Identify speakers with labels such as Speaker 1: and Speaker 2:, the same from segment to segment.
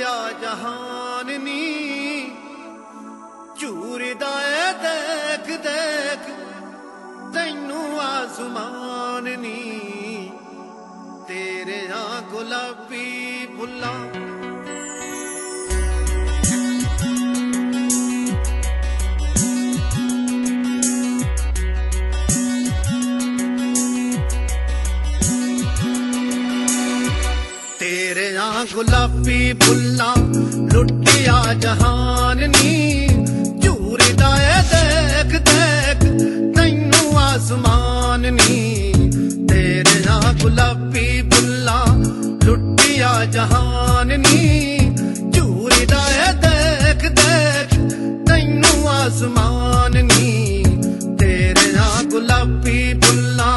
Speaker 1: लुटिया जहान नी झूरदा ऐ देख देख तैनू आसमान नी तेरे गुलाबी फुल्लां गुलाबी फुल्लां लुटिया जहान नी झूरदा ऐ देख देख तैनू आसमान नी तेरे गुलाबी फुल्लां लुटिया जहान नी झूरदा ऐ देख देख तैनू आसमान नी तेरे गुलाबी फुल्लां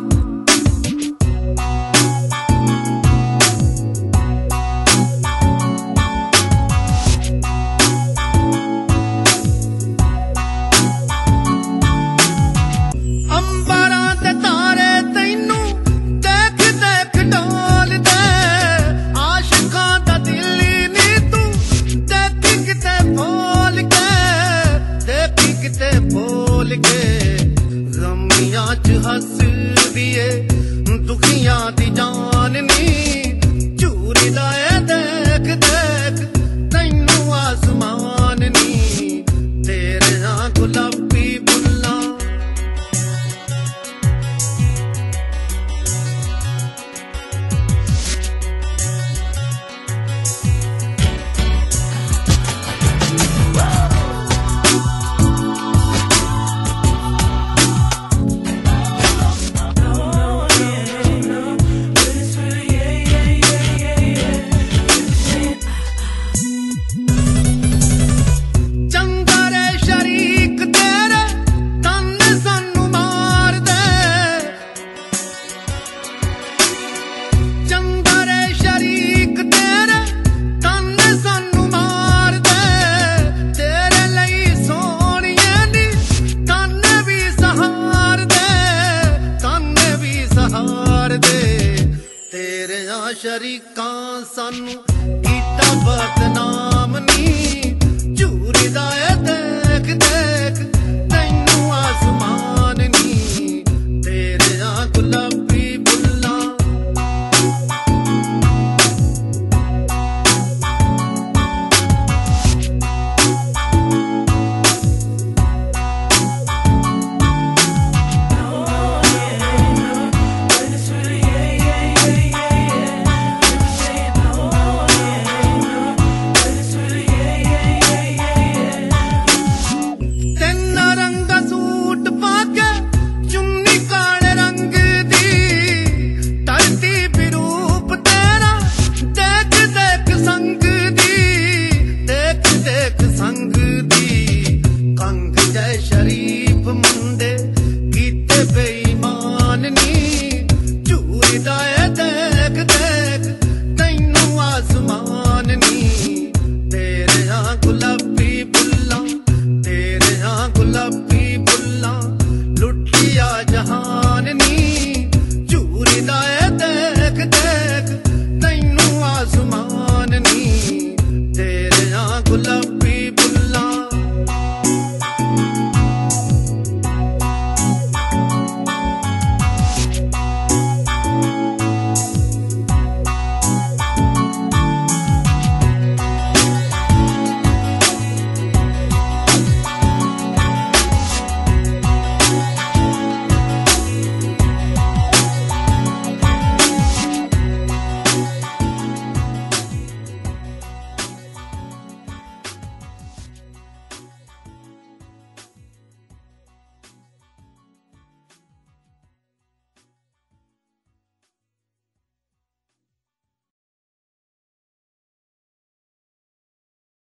Speaker 1: हस दिए दुखियां दी जान नी झूरदा ऐ देख देख तैनू आसमान नी तेरे गुलाबी फुल्लां शरीकां सानू